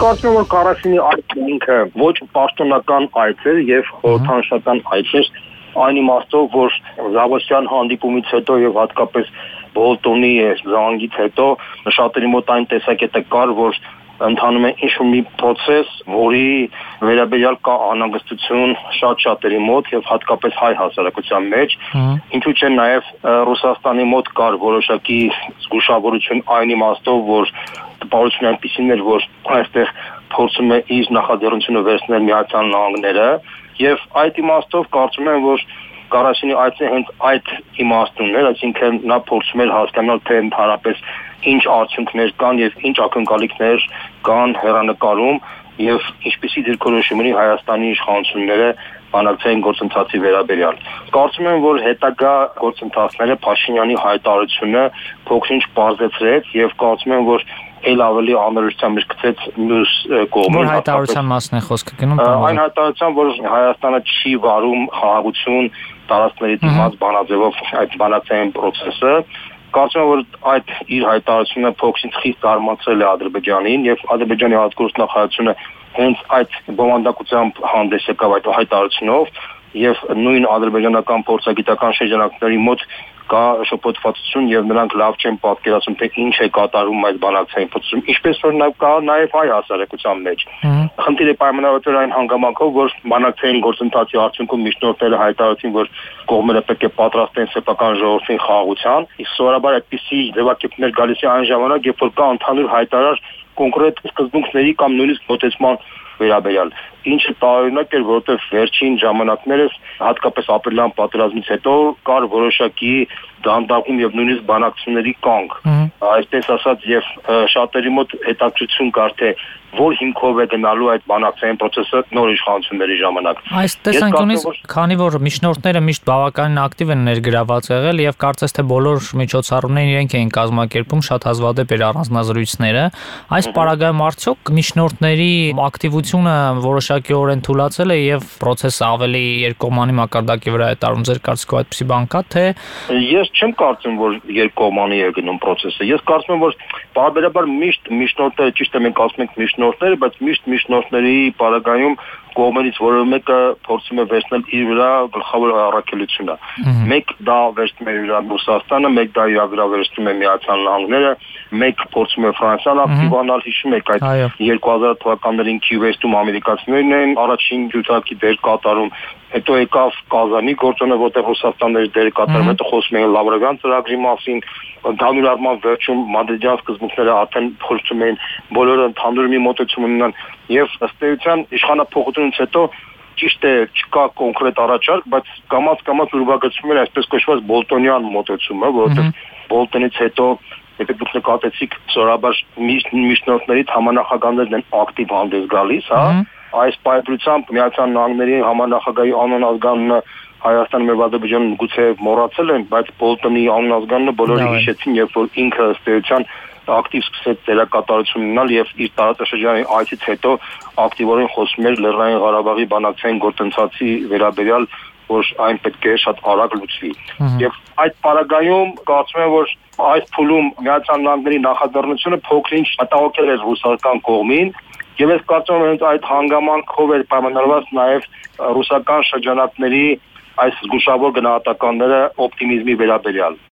կարծում եմ, որ Կարասինի այդ ինքը ոչ պաշտոնական այց էր եւ խորհրդանշական այց էր այն իմաստով, որ Զավոսյան հանդիպումից հետո եւ հատկապես Բոլտոնի զանգից հետո շատերի մոտ այն տեսակետը կար, որ ընթանում է ինչ-որ մի process, որի վերաբերյալ կա անհանգստություն շատ-շատերի մոտ եւ հատկապես հայ հասարակության մեջ, ինչու՞ չէ նաեւ Ռուսաստանի մոտ կար որոշակի զգուշավորություն այն իմաստով, որ տպավորություն այնպիսին էր, որ այստեղ փորձում է իր նախաձեռնությունը վերցնել Միացյալ Նահանգները եւ այդ իմաստով կարծում եմ, որ Կարասինի այցը հենց այդ իմաստունն էր, այսինքն նա փորձում էր հասկանալ, թե ընդհանրապես ինչ արդյունքներ կան եւ ինչ ակնկալիքներ կան հեռանկարում եւ ինչպիսի դիրքորոշում ունի Հայաստանի իշխանությունները բանակցային գործընթացի վերաբերյալ։ Կարծում եմ, որ հետագա գործընթացները Փաշինյանի հայտարարությունը փոքր-ինչ պարզեցրեց եւ կարծում եմ, որ ել ավելի անհրաժեշտության մեջ գցեց մյուս կողմին։ Որ հայտարարության մասն է խոսքը գնում։ Այն հայտարարության, որ Հայաստանը չի վարում խաղաղություն տարածքների դիմաց բանաձևով այդ բանակցային process-ը, կարծում եմ, որ այդ իր հայտարարությունը փոքր-ինչ խիստ զարմացրել է Ադրբեջանին եւ Ադրբեջանի արտգործնախարարությունը հենց այդ բովանդակությամբ հանդես եկավ այդ հայտարարությունով եւ նույն ադրբեջանական փորձագիտական շրջանակների մոտ կա շփոթվածություն եւ նրանք լավ չեն պատկերացնում, թե ինչ է կատարում այդ բանակցային process-ում, ինչպես որ կա նաեւ հայ հասարակության մեջ։ Խնդիրը պայմանավորվել այն հանգամանքով, որ բանակցային գործընթացի արդյունքում միջնորդները հայտարարեցին, որ կողմերը պետք է պատրաստեն սեփական ժողովրդին խաղաղության, իսկ սովորաբար այդպիսի ձևակերպումներ գալիս է այն ժամանակ, երբ որ կա ընդհանուր հայտարար կոնկրետ սկզբունքների կամ նույնիսկ մոտեցման վերաբերյալ, ինչը տարօրինակ էր, որովհետև վերջին ժամանակներս հատկապես ապրիլյան պատերազմից հետո կար որոշակի դանդաղում եւ նույնիսկ բանակցությունների կանգ, այսպես ասած եւ շատերի մոտ հետաքրքրություն կար, թե որ հիմքով է գնալու այդ բանակցային process-ը նոր իշխանությունների ժամանակ։ Այս տեսանկյունից, քանի որ միջնորդները միշտ բավականին ակտիվ են ներգրաված եղել եւ կարծես թե բոլոր միջոցառումներն իրենք էին կազմակերպում, շատ հազվադեպ էր առանձնազրույցները, այս պարագայում արդյոք միջնորդների ակտիվությունը որոշակիորեն թուլացել է եւ process-ը ավելի երկկողմանի մակարդակի վրա է տարվում, ձեր կարծիքով այդպիսի բան կա, թե Ես չեմ կարծում, որ երկկողմանի է գնում process-ը։ Ես կարծում եմ, որ բարբերաբար միշտ միջնորդները, ճիշտ է, մենք ասում ենք միջնորդները, բայց միշտ միջնորդների պարագայում կողմերից որևէ մեկը փորձում է վերցնել իր վրա գլխավոր առաքելությունը։ Մեկ դա վերցնում է իր վրա Ռուսաստանը, մեկ դա իր վրա վերցնում է Միացյալ Նահանգները, մեկ փորձում է Ֆրանսիան ակտիվանալ, հիշում եք այդ 2000 թվականներին Քիվեստում ամերիկացիներն են առաջին ջութակի դեր կատարում, հետո եկավ Կազանի գործոնը, որտեղ Ռուսաստանն էր դեր կատարում, հետո խոսում են Լավրովյան ծրագրի մասին, ընդհանուր առմամբ վերջում մադրիդյան սկզբունքները արդեն փորձում էին բոլորը ընդհանուր մի մոտեցում ունենան եւ ըստ էության իշխանափոխությունից հետո ճիշտ է չկա կոնկրետ առաջարկ, բայց կամաց ուրվագծվում էր այսպես կոչված Բոլտոնյան մոտեցումը, որովհետեւ Բոլտոնից հետո եթե դուք նկատեցիք սովորաբար միջնորդներից համանախագահներն են ակտիվ հանդես գալիս, այս պայմանությամբ Միացյալ Նահանգների համանախագահի անոնազգանունը Հայաստանը եւ Ադրբեջանը գուցե մոռացել են, բայց Բոլտոնի անոնազգանունը բոլորը հիշեցին, երբ որ ինքը ըստ էության ակտիվ սկսեց դերակատարություն ունենալ եւ իր տարածաշրջանի այցից հետո ակտիվորեն խոսում էր Լեռնային Ղարաբաղի բանակցային գործընթացի վերաբերյալ, որ այն պետք է շատ արագ լուծվի։ Եվ այդ պարագայում կարծում եմ, որ այս փուլում Միացյալ Նահանգների նախաձեռնությունը փոքր-ինչ մտահոգել էր ռուսական կողմին, եւ ես կարծում եմ հենց այդ հանգամանքով էր պայմանավորված նաեւ ռուսական շրջանակների այս զգուշավոր գնահատականները օպտիմիզմի վերաբերյալ։